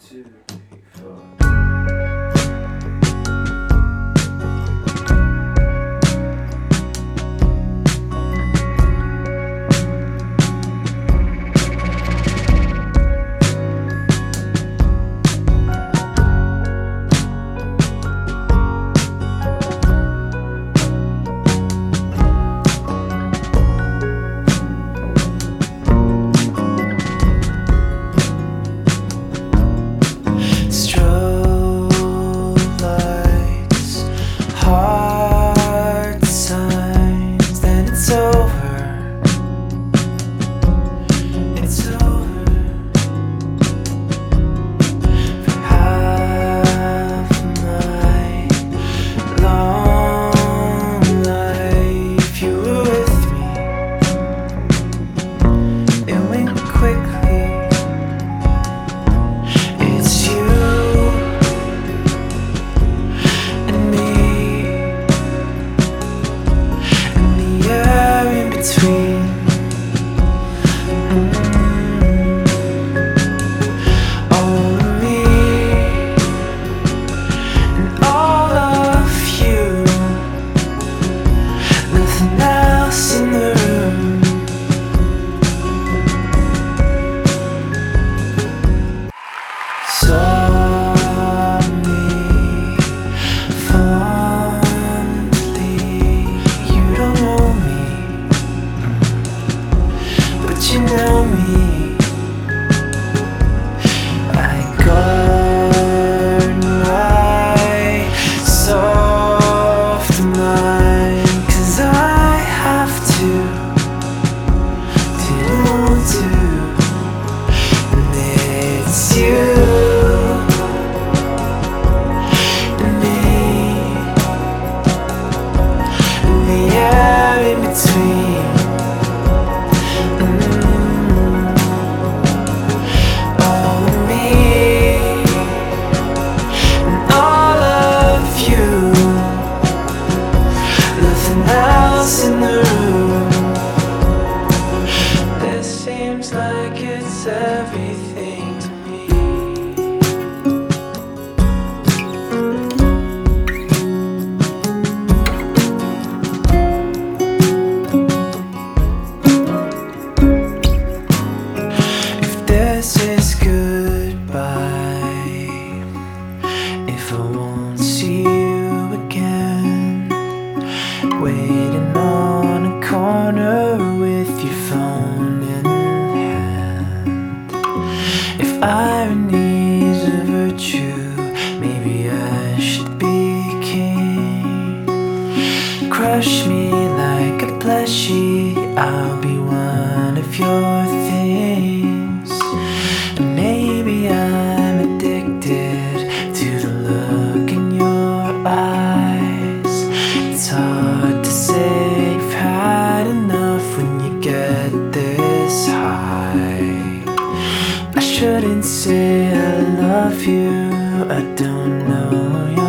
2, 3, 4. You know me, I guard my soft mind, 'cause I have to, didn't want to, and it's you and me, and the air in between. In the room, this seems like it's everything to me. If this is goodbye, if I won't see you again, waiting on a corner with your phone in hand. If irony's a virtue, maybe I should be king. Crush me like a plushie, I'll be one of your things. And maybe I'm addicted to the look in your eyes. It's hard to say you've had enough when you get this high. I shouldn't say I love you, I don't know your